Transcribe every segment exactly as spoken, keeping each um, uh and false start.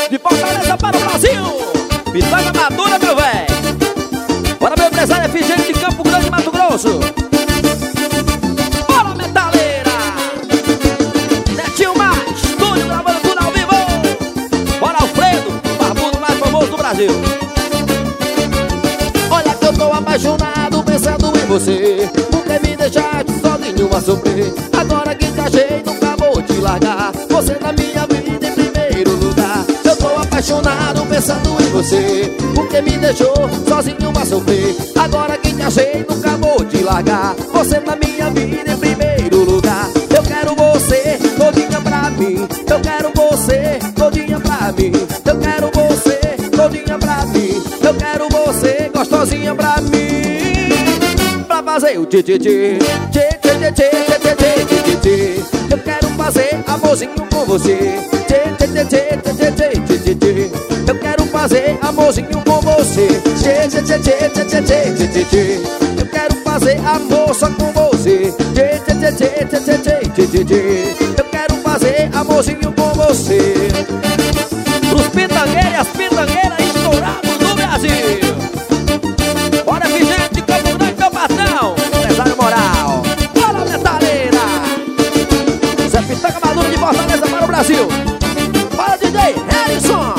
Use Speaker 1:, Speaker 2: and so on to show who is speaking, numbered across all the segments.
Speaker 1: de Fortaleza para o Brasil. Pitanga madura, meu véi. Bora, meu empresário F G de Campo Grande, Mato Grosso. Bora, metaleira. Netinho Mais, estúdio gravando tudo ao vivo. Bora, Alfredo, o barbudo mais famoso do Brasil.
Speaker 2: Olha que eu tô apaixonado pensando em você, porque me deixaste sozinho a sofrer. Agora que te achei, nunca vou te largar. Você na minha vida em primeiro lugar. Eu tô apaixonado pensando em você, porque me deixou sozinho a sofrer. Agora que te achei, nunca vou te largar. Você na minha vida em primeiro lugar. Eu quero você todinha pra mim. Eu quero você todinha pra mim. Eu quero você todinha pra mim. Eu quero você gostosinha pra mim. Pra fazer o tchê-tchê-tchê, tchê-tchê-tchê-tchê-tchê-tchê-tchê. Eu quero fazer amorzinho com você, tchê-tchê-tchê-tchê-tchê-tchê-tchê. Eu quero fazer amorzinho com você, tchê-tchê-tchê-tchê-tchê-tchê-tchê. Eu quero fazer amor só com você, tchê-tchê-tchê-tchê-tchê-tchê-tchê. Eu quero fazer amorzinho com você.
Speaker 1: Os pitangueiros e as pitangueiras estourados do Brasil. Bora, F G de Campo Grande, meu patrão. Empresário moral. Bora, metaleira. Zé Pitanga maduro de Fortaleza para o Brasil. Bora, D J Harrison.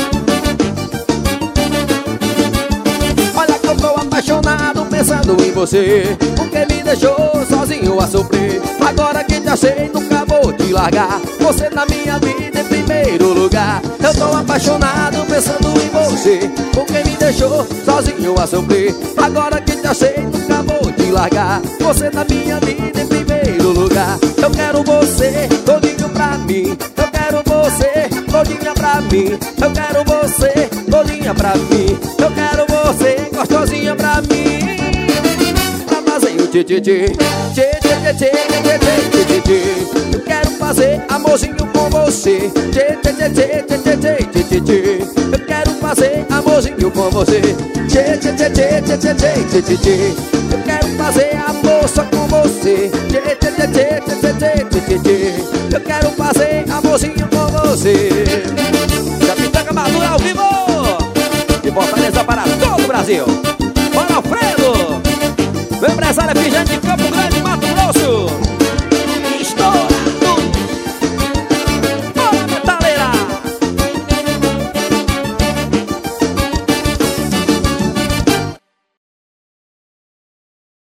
Speaker 2: Olha que eu tô apaixonado pensando em você, porque me deixou sozinho a sofrer. Agora que te achei, nunca vou te largar. Você na minha vida em primeiro lugar. Eu tô apaixonado pensando em você, porque me deixou sozinho a sofrer. Agora que te achei, nunca vou te largar. Você na minha vida em primeiro lugar. Eu quero você todinho pra mim. Eu quero você todinha pra mim. Eu quero você todinha pra mim. Eu quero você gostosinha pra mim. Pra fazer o tchê-tchê-tchê, tchê-tchê-tchê-tchê-tchê-tchê-tchê. Eu quero fazer amorzinho com você, tchê-tchê-tchê-tchê-tchê-tchê-tchê. Eu quero fazer amorzinho com você, tchê-tchê-tchê-tchê-tchê-tchê-tchê. Eu quero fazer amor só com você, tchê-tchê-tchê-tchê-tchê-tchê-tchê. Eu quero fazer amorzinho com você.